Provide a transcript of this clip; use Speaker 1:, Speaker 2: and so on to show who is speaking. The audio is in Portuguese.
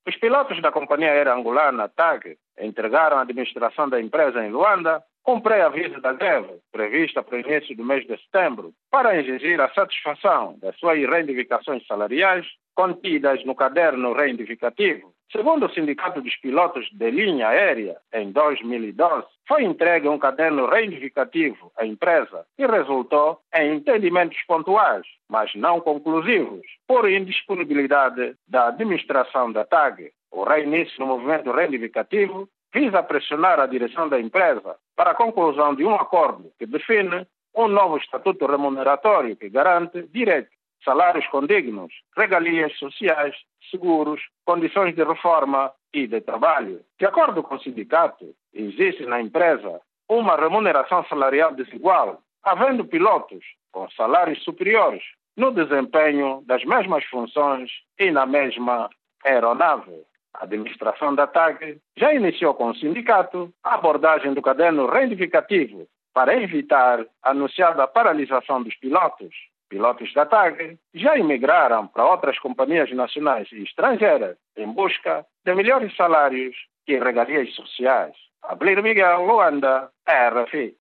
Speaker 1: Os pilotos da companhia aérea angolana TAG entregaram à administração da empresa em Luanda um pré-aviso da greve, prevista para o início do mês de setembro, para exigir a satisfação das suas reivindicações salariais contidas no caderno reivindicativo. Segundo o Sindicato dos Pilotos de Linha Aérea, em 2012, foi entregue um caderno reivindicativo à empresa e resultou em entendimentos pontuais, mas não conclusivos, por indisponibilidade da administração da TAG. O reinício do movimento reivindicativo visa pressionar a direção da empresa para a conclusão de um acordo que define um novo estatuto remuneratório que garante direitos, salários condignos, regalias sociais, seguros, condições de reforma e de trabalho. De acordo com o sindicato, existe na empresa uma remuneração salarial desigual, havendo pilotos com salários superiores no desempenho das mesmas funções e na mesma aeronave. A administração da TAG já iniciou com o sindicato a abordagem do caderno reivindicativo para evitar a anunciada paralisação dos pilotos. Pilotos da TAG já emigraram para outras companhias nacionais e estrangeiras em busca de melhores salários e regalias sociais. Ablir Miguel, Luanda, RFI.